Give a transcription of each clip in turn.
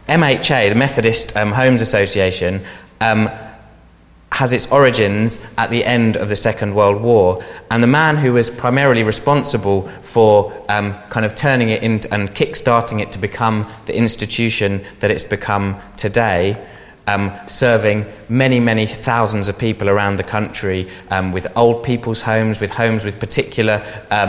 MHA, the Methodist Homes Association, has its origins at the end of the Second World War, and the man who was primarily responsible for kind of turning it into and kick-starting it to become the institution that it's become today, serving many, many thousands of people around the country, with old people's homes with particular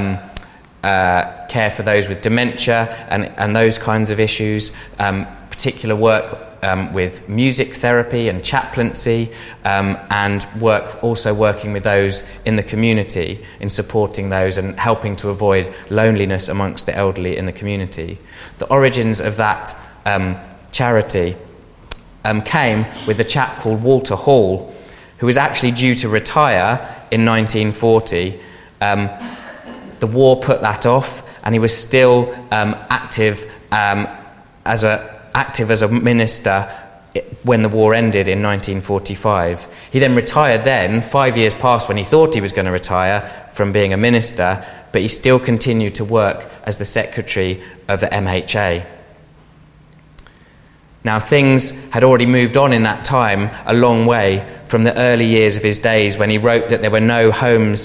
care for those with dementia and those kinds of issues, particular work with music therapy and chaplaincy, and working with those in the community in supporting those and helping to avoid loneliness amongst the elderly in the community. The origins of that charity came with a chap called Walter Hall, who was actually due to retire in 1940. The war put that off, and he was still active as a minister when the war ended in 1945. He then retired then. 5 years passed when he thought he was going to retire from being a minister, but he still continued to work as the secretary of the MHA. Now, things had already moved on in that time a long way from the early years of his days, when he wrote that there were no homes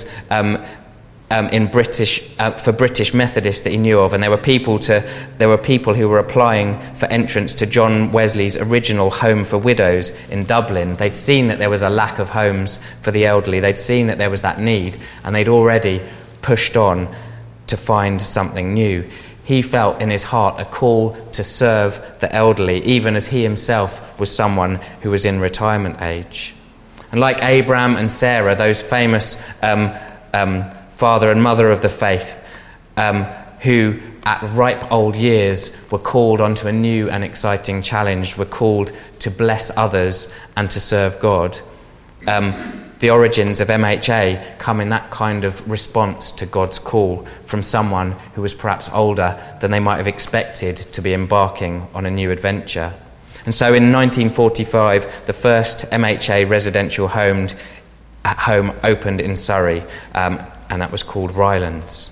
for British Methodists that he knew of, and there were people who were applying for entrance to John Wesley's original Home for Widows in Dublin. They'd seen that there was a lack of homes for the elderly. They'd seen that there was that need, and they'd already pushed on to find something new. He felt in his heart a call to serve the elderly, even as he himself was someone who was in retirement age. And like Abraham and Sarah, those famous father and mother of the faith, who at ripe old years were called onto a new and exciting challenge, were called to bless others and to serve God. The origins of MHA come in that kind of response to God's call from someone who was perhaps older than they might have expected to be embarking on a new adventure. And so in 1945, the first MHA residential home opened in Surrey, and that was called Rylands.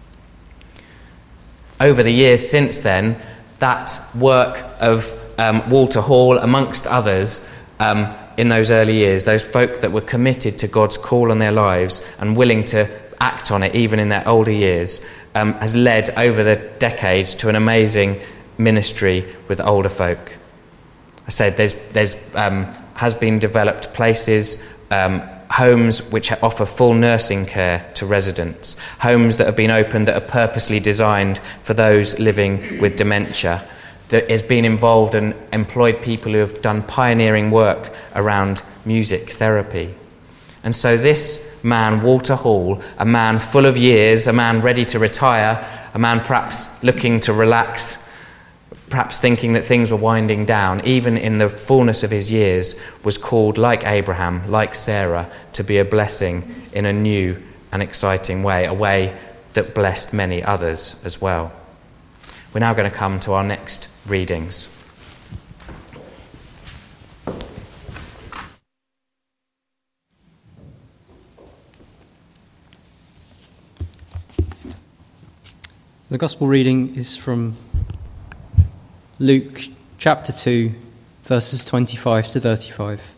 Over the years since then, that work of Walter Hall, amongst others, in those early years, those folk that were committed to God's call on their lives and willing to act on it even in their older years, has led over the decades to an amazing ministry with older folk. I said has been developed places, homes which offer full nursing care to residents, homes that have been opened that are purposely designed for those living with dementia, that has been involved and employed people who have done pioneering work around music therapy. And so this man, Walter Hall, a man full of years, a man ready to retire, a man perhaps looking to relax, perhaps thinking that things were winding down, even in the fullness of his years, was called, like Abraham, like Sarah, to be a blessing in a new and exciting way, a way that blessed many others as well. We're now going to come to our next readings. The Gospel reading is from Luke chapter 2, verses 25 to 35.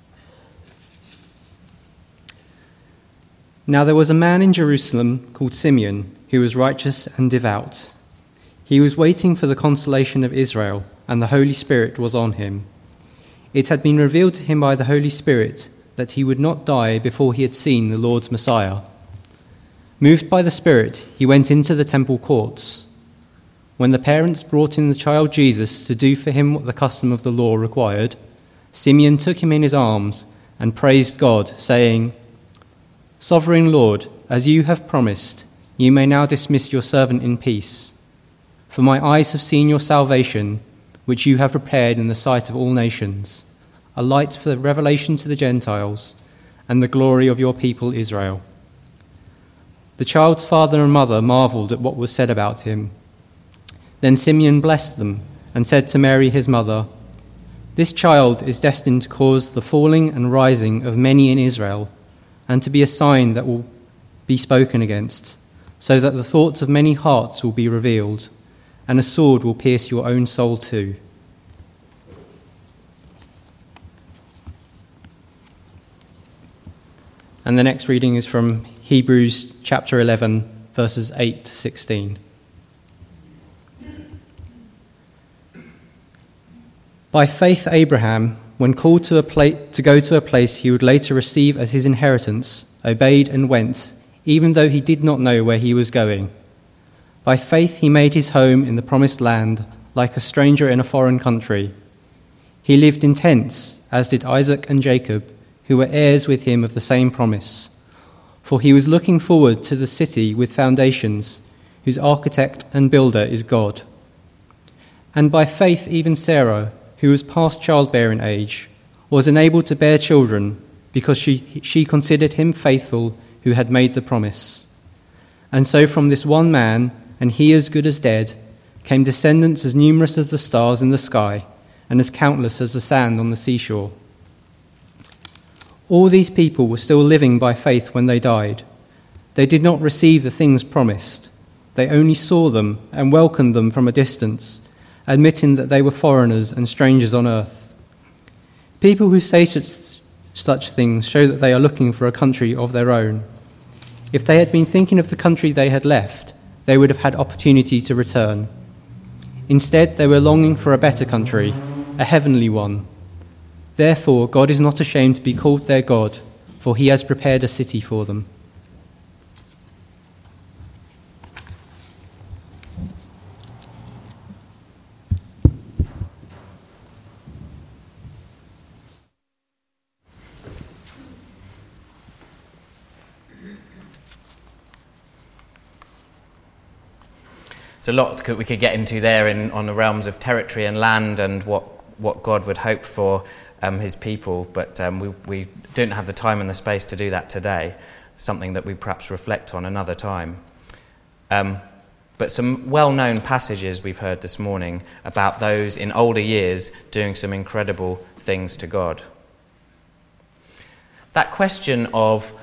Now there was a man in Jerusalem called Simeon, who was righteous and devout. He was waiting for the consolation of Israel, and the Holy Spirit was on him. It had been revealed to him by the Holy Spirit that he would not die before he had seen the Lord's Messiah. Moved by the Spirit, he went into the temple courts. When the parents brought in the child Jesus to do for him what the custom of the law required, Simeon took him in his arms and praised God, saying, "Sovereign Lord, as you have promised, you may now dismiss your servant in peace. For my eyes have seen your salvation, which you have prepared in the sight of all nations, a light for the revelation to the Gentiles, and the glory of your people Israel." The child's father and mother marveled at what was said about him. Then Simeon blessed them and said to Mary his mother, "This child is destined to cause the falling and rising of many in Israel, and to be a sign that will be spoken against, so that the thoughts of many hearts will be revealed, and a sword will pierce your own soul too. and the next reading is from Hebrews chapter 11, verses 8 to 16. By faith Abraham, when called to go to a place he would later receive as his inheritance, obeyed and went, even though he did not know where he was going. By faith he made his home in the promised land, like a stranger in a foreign country. He lived in tents, as did Isaac and Jacob, who were heirs with him of the same promise. For he was looking forward to the city with foundations, whose architect and builder is God. And by faith even Sarah, who was past childbearing age, was enabled to bear children, because she considered him faithful who had made the promise. And so from this one man, and he as good as dead, came descendants as numerous as the stars in the sky, and as countless as the sand on the seashore. All these people were still living by faith when they died. They did not receive the things promised. They only saw them and welcomed them from a distance, admitting that they were foreigners and strangers on earth. People who say such things show that they are looking for a country of their own. If they had been thinking of the country they had left, they would have had opportunity to return. Instead, they were longing for a better country, a heavenly one. Therefore, God is not ashamed to be called their God, for he has prepared a city for them. There's a lot we could get into there on the realms of territory and land and what God would hope for his people, but we don't have the time and the space to do that today, something that we perhaps reflect on another time. But some well-known passages we've heard this morning about those in older years doing some incredible things to God. That question of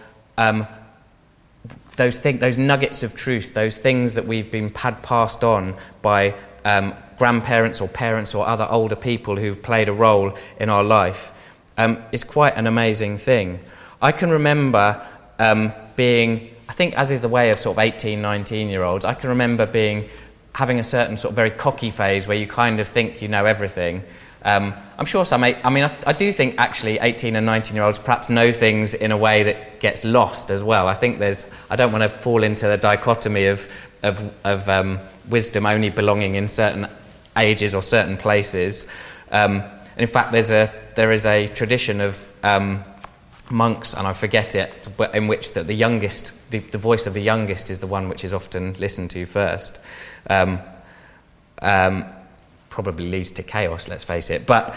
those nuggets of truth, those things that we've been passed on by grandparents or parents or other older people who've played a role in our life, is quite an amazing thing. I can remember being, I think as is the way of sort of 18, 19-year-olds, I can remember having a certain sort of very cocky phase where you kind of think you know everything. I'm sure I do think actually 18 and 19-year-olds perhaps know things in a way that gets lost as well. I think I don't want to fall into the dichotomy of wisdom only belonging in certain ages or certain places. And in fact, there is a tradition of monks, and I forget it, but in which the youngest, the voice of the youngest is the one which is often listened to first. Probably leads to chaos, let's face it. But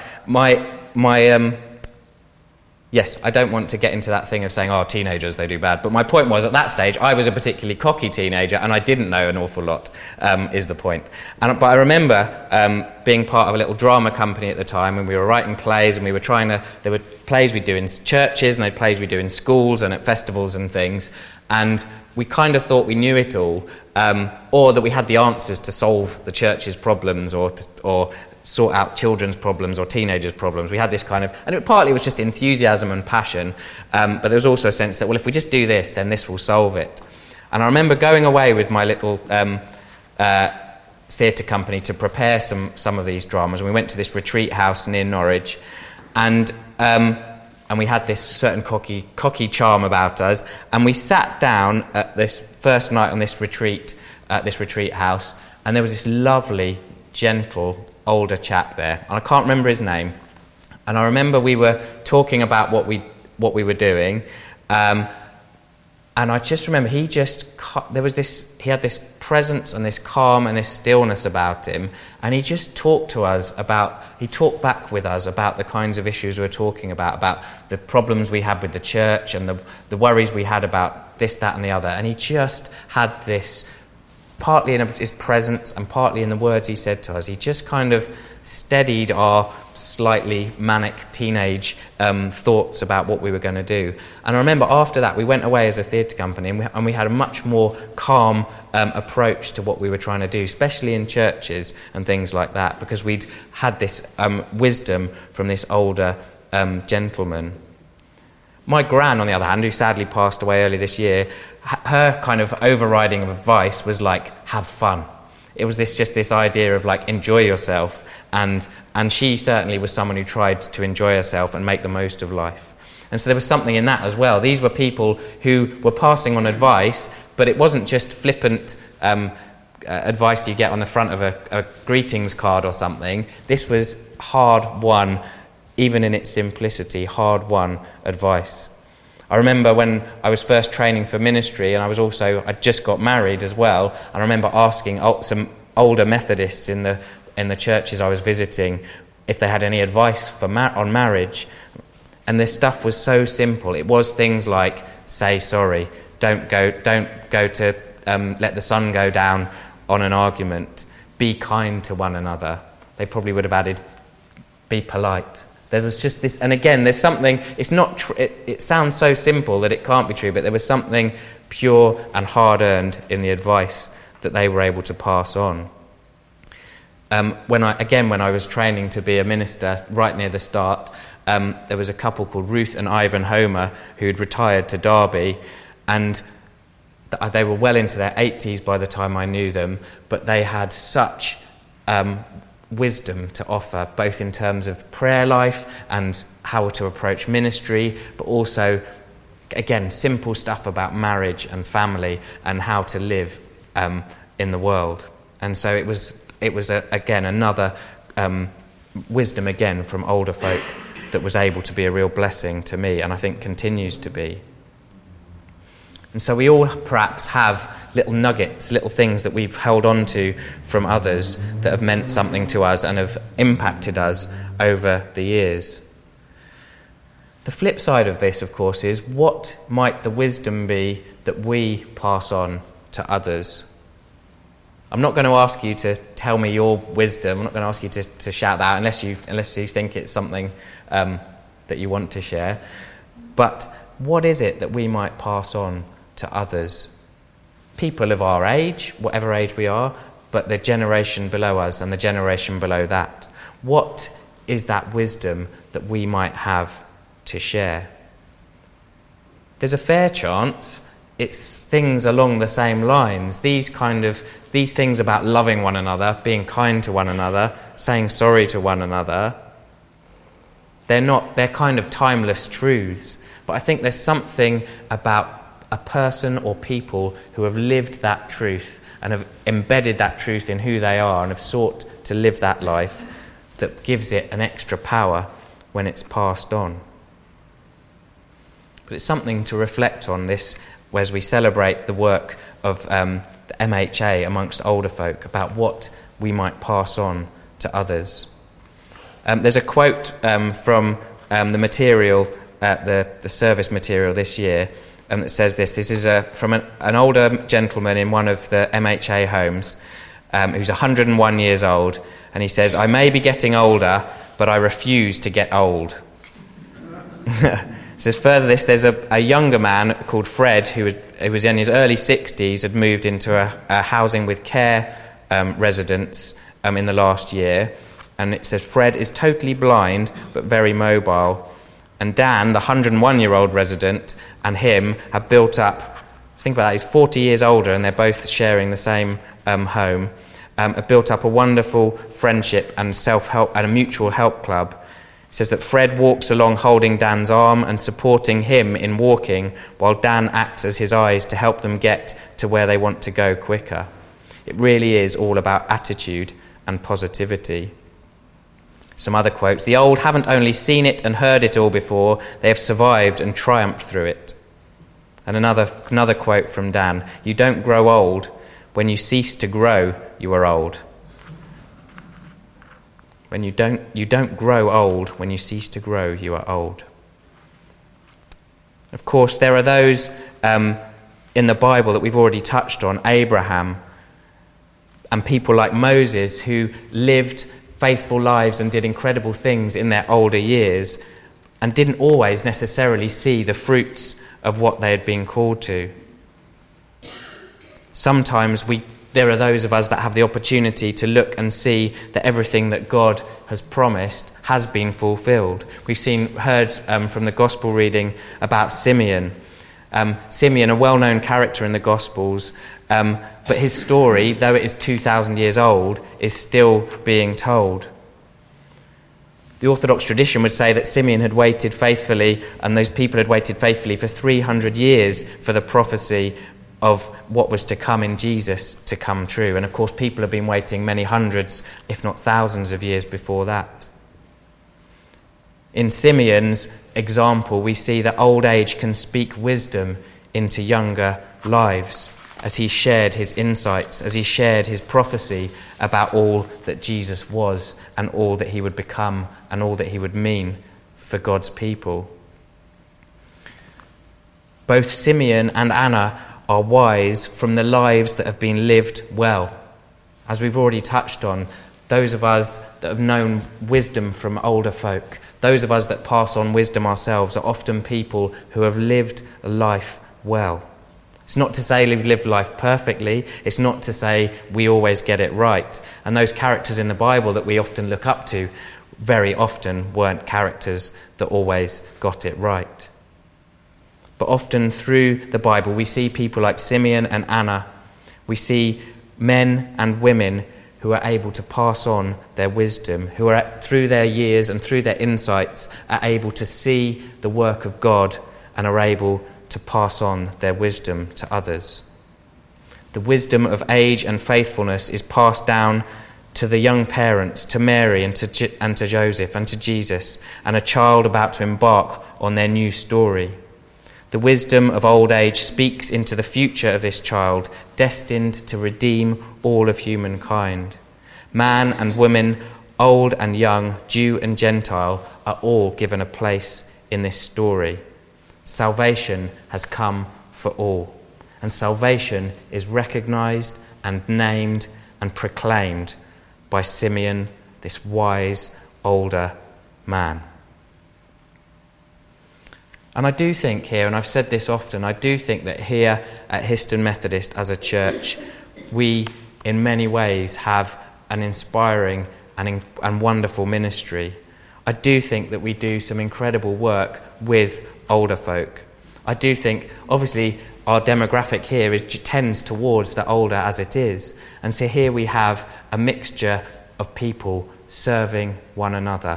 yes, I don't want to get into that thing of saying, teenagers, they do bad. But my point was, at that stage, I was a particularly cocky teenager, and I didn't know an awful lot, is the point. But I remember being part of a little drama company at the time, and we were writing plays, and there were plays we'd do in churches, and there were plays we'd do in schools and at festivals and things. And we kind of thought we knew it all, or that we had the answers to solve the church's problems or sort out children's problems or teenagers' problems. We had this kind of, and partly was just enthusiasm and passion, but there was also a sense that, well, if we just do this, then this will solve it. And I remember going away with my little theatre company to prepare some of these dramas, and we went to this retreat house near Norwich, and we had this certain cocky charm about us, and we sat down at this first night on this retreat house, and there was this lovely, gentle, older chap there, and I can't remember his name. And I remember we were talking about what we were doing, and I just remember he had this presence and this calm and this stillness about him, and he just talked back with us about the kinds of issues we were talking about the problems we had with the church and the worries we had about this, that and the other. And he just had this, partly in his presence and partly in the words he said to us, he just kind of steadied our slightly manic teenage thoughts about what we were going to do. And I remember after that we went away as a theatre company, and we had a much more calm approach to what we were trying to do, especially in churches and things like that, because we'd had this wisdom from this older gentleman. My gran, on the other hand, who sadly passed away early this year, her kind of overriding advice was like, have fun. It was this idea of like, enjoy yourself. And she certainly was someone who tried to enjoy herself and make the most of life. And so there was something in that as well. These were people who were passing on advice, but it wasn't just flippant advice you get on the front of a greetings card or something. This was hard-won, even in its simplicity, hard-won advice. I remember when I was first training for ministry, and I just got married as well, and I remember asking some older Methodists in the churches I was visiting if they had any advice on marriage. And this stuff was so simple. It was things like, say sorry, don't go to let the sun go down on an argument, be kind to one another. They probably would have added, be polite. There was just this, and again, there's something, it's not, it sounds so simple that it can't be true, but there was something pure and hard-earned in the advice that they were able to pass on. When I was training to be a minister, right near the start, there was a couple called Ruth and Ivan Homer who had retired to Derby, and they were well into their 80s by the time I knew them, but they had such wisdom to offer, both in terms of prayer life and how to approach ministry, but also, again, simple stuff about marriage and family and how to live in the world. And so it was again another wisdom again from older folk that was able to be a real blessing to me, and I think continues to be. And so we all perhaps have little nuggets, little things that we've held on to from others that have meant something to us and have impacted us over the years. The flip side of this, of course, is what might the wisdom be that we pass on to others? I'm not going to ask you to tell me your wisdom. I'm not going to ask you to shout that out unless you think it's something that you want to share. But what is it that we might pass on to others? People of our age, whatever age we are, but the generation below us and the generation below that. What is that wisdom that we might have to share? There's a fair chance it's things along the same lines. These things about loving one another, being kind to one another, saying sorry to one another, they're kind of timeless truths. But I think there's something about a person or people who have lived that truth and have embedded that truth in who they are and have sought to live that life that gives it an extra power when it's passed on. But it's something to reflect on this as we celebrate the work of the MHA amongst older folk about what we might pass on to others. There's a quote from the material, the service material this year, that says this. This is from an older gentleman in one of the MHA homes who's 101 years old, and he says, "I may be getting older, but I refuse to get old." It says further this, there's a younger man called Fred who was in his early 60s, had moved into a housing with care residence in the last year, and it says Fred is totally blind but very mobile, and Dan, the 101-year-old resident, and him have built up, think about that, he's 40 years older and they're both sharing the same home, have built up a wonderful friendship and self-help and a mutual help club. It says that Fred walks along holding Dan's arm and supporting him in walking, while Dan acts as his eyes to help them get to where they want to go quicker. It really is all about attitude and positivity. Some other quotes. The old haven't only seen it and heard it all before, they have survived and triumphed through it. And another quote from Dan. You don't grow old. When you cease to grow, you are old. When you don't grow old. When you cease to grow, you are old. Of course, there are those in the Bible that we've already touched on, Abraham, and people like Moses who lived faithful lives and did incredible things in their older years and didn't always necessarily see the fruits of what they had been called to. Sometimes we there are those of us that have the opportunity to look and see that everything that God has promised has been fulfilled. We've heard from the Gospel reading about Simeon. Simeon, a well-known character in the Gospels, but his story, though it is 2,000 years old, is still being told. The Orthodox tradition would say that Simeon had waited faithfully, and those people had waited faithfully for 300 years for the prophecy of what was to come in Jesus to come true. And of course, people have been waiting many hundreds, if not thousands of years before that. In Simeon's example, we see that old age can speak wisdom into younger lives, as he shared his insights, as he shared his prophecy about all that Jesus was and all that he would become and all that he would mean for God's people. Both Simeon and Anna are wise from the lives that have been lived well. As we've already touched on, those of us that have known wisdom from older folk, those of us that pass on wisdom ourselves, are often people who have lived life well. It's not to say we've lived life perfectly. It's not to say we always get it right. And those characters in the Bible that we often look up to very often weren't characters that always got it right. But often through the Bible, we see people like Simeon and Anna. We see men and women who are able to pass on their wisdom, who are, through their years and through their insights, are able to see the work of God and are able to pass on their wisdom to others. The wisdom of age and faithfulness is passed down to the young parents, to Mary and to Joseph and to Jesus, and a child about to embark on their new story. The wisdom of old age speaks into the future of this child, destined to redeem all of humankind. Man and woman, old and young, Jew and Gentile, are all given a place in this story. Salvation has come for all, and salvation is recognized and named and proclaimed by Simeon, this wise older man. And I do think here, and I've said this often, I do think that here at Histon Methodist as a church, we in many ways have an inspiring and wonderful ministry. I do think that we do some incredible work with older folk. I do think, obviously, our demographic here tends towards the older as it is. And so here we have a mixture of people serving one another.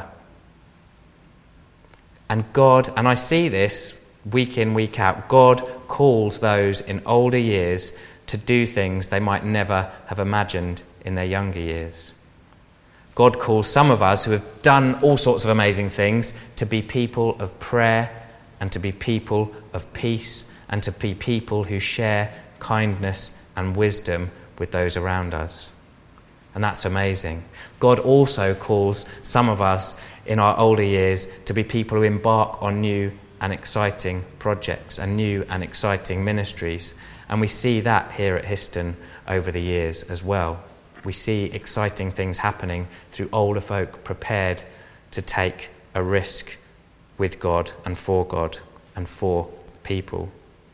And God, and I see this week in, week out, God calls those in older years to do things they might never have imagined in their younger years. God calls some of us who have done all sorts of amazing things to be people of prayer and to be people of peace and to be people who share kindness and wisdom with those around us. And that's amazing. God also calls some of us in our older years to be people who embark on new and exciting projects and new and exciting ministries. And we see that here at Histon over the years as well. We see exciting things happening through older folk prepared to take a risk with God and for people.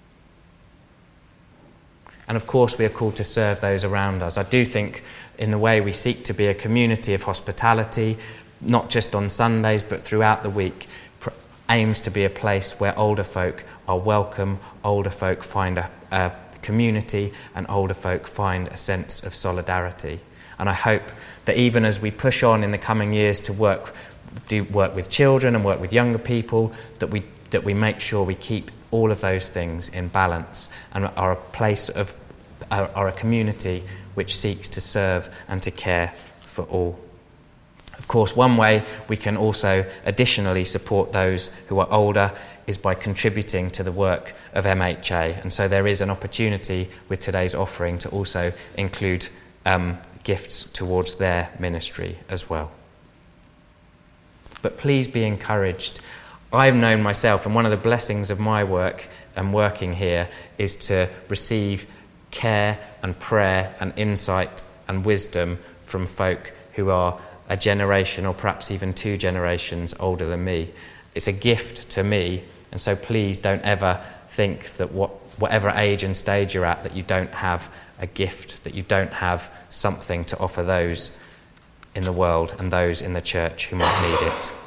And of course we are called to serve those around us. I do think in the way we seek to be a community of hospitality, not just on Sundays but throughout the week, aims to be a place where older folk are welcome, older folk find a community, and older folk find a sense of solidarity. And I hope that even as we push on in the coming years to work with children and work with younger people, that we make sure we keep all of those things in balance and are a community which seeks to serve and to care for all. Of course, one way we can also additionally support those who are older is by contributing to the work of MHA. And so there is an opportunity with today's offering to also include gifts towards their ministry as well. But please be encouraged. I've known myself, and one of the blessings of my work and working here is to receive care and prayer and insight and wisdom from folk who are a generation or perhaps even 2 generations older than me. It's a gift to me, and so please don't ever think that what whatever age and stage you're at, that you don't have a gift, that you don't have something to offer those in the world and those in the church who might need it.